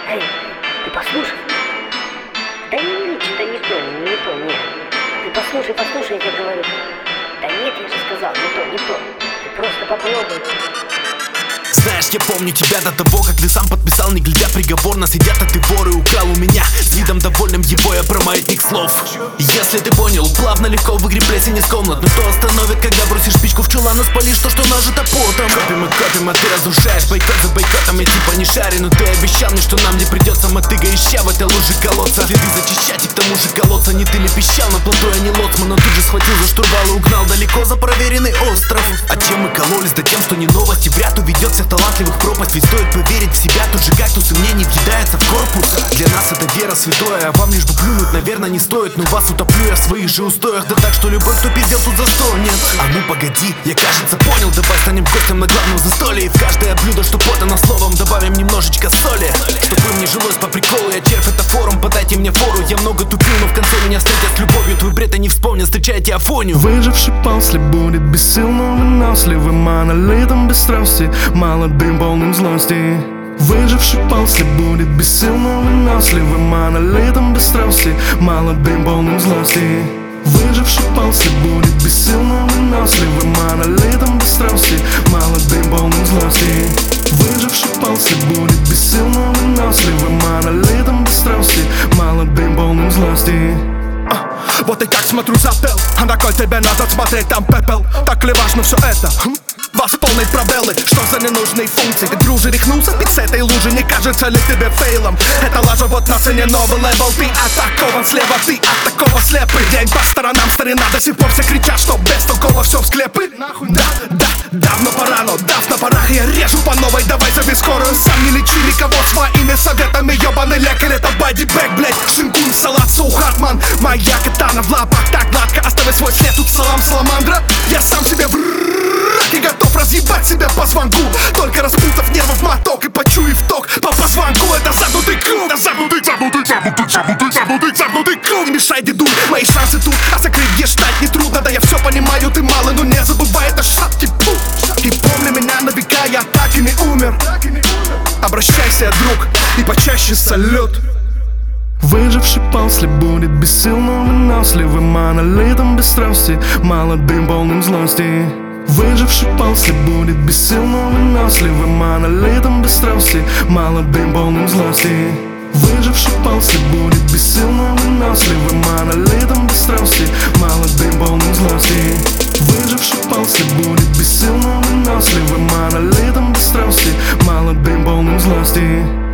Эй, ты послушай. Да нет, что-то не то, нет. Ты послушай, я говорю. Да нет, я же сказал, не то. Ты просто попробуй. Знаешь, я помню тебя до того, как ты сам подписал, не глядя приговор на сидят, а ты вор и украл у меня с видом довольным его я про маятник слов. Если ты понял, плавно, легко выгреб плесень из комнат. Но что остановит, когда бросишь спичку в чулан и спалишь то, что нажито потом? Копим, а ты разрушаешь бойкот за бойкотом. Я типа не шарю, но ты обещал мне, что нам не придется мотыга, ища в этой луже колодца. Следы зачищать и к тому же колодца. Не ты ли пищал на плоту, а не лоцман. Но тут же схватил за штурвал и угнал далеко за проверенный остров. А чем мы кололись? Да тем, что не новости в ряд уведет всех талантливых пропасть. Ведь стоит поверить в себя, тут же кактус сомнений въедается в корпус. Для нас это вера святое, а вам лишь бы плюнуть, наверное, не стоит. Но вас утоплю я в своих же устоях. Да так, что любой, кто пиздел, тут застонет. А ну погоди, я кажется понял. Давай станем гостем на главном застолье. И в каждое блюдо, что подано словом, добавим немножечко соли. Чтобы мне жилось по приколу, я червь, это форум, подайте мне фору. Я много тупил, но в конце меня встретят с любовью. Твой бред я не вспомнил, встречайте Афонию. Выживший после будет бессильным, выносливым, монолитом без страсти, молодым, полным злости. Выживший после будет бессильным, выносливым, монолитом без страсти, молодым, полным злости. Выживший после будет бессильным, выносливым, монолитом без страсти, молодым, полным злости. Выживший после будет бессильным, выносливым, монолитом без страсти, молодым, полным злости. Вот и как смотрю за тел, а на кой тебе надо смотреть, там пепел. Так ли важно все это? Восполнить пробелы, что за ненужные функции? Ты, друже, рехнулся пить с этой лужи, не кажется ли тебе фейлом? Это лажа, вот на цене новый левел. Ты атакован слева, ты от такого слепый. День по сторонам, старина, до сих пор все кричат, что бестолково все в склепы. Да, давно пора, но дав на порах я режу по новой. Давай зови скорую, сам не лечи никого своими советами. Ёбаный лекарь, это бодибэк, блять. Шинкун, салат, соу, хартман. Моя катана в лапах, так гладко, оставай свой след. Тут салам, саламандра. Я сам себе и готов разъебать себя по звонку. Только распутав нервов моток и почуяв ток по позвонку. Это загнутый круг, да загнутый круг. Не мешай, дедуль, мои шансы тут, а закрыть гештальт нетрудно. Да я все понимаю, ты мало, но не забывай, это шапки путь. И помни меня на века, я так и не умер. Обращайся, друг, и почаще салют. Выживший после будет бессильным, выносливым, монолитом без страсти, молодым, полным злости. Выживший после будет бессильным, выносливым, монолитом без страсти, молодым, полным злости. Выживший после будет бессильным, выносливым, монолитом без страсти, молодым, полным злости. Выживший после будет бессильным, выносливым, монолитом без страсти, молодым, полным злости.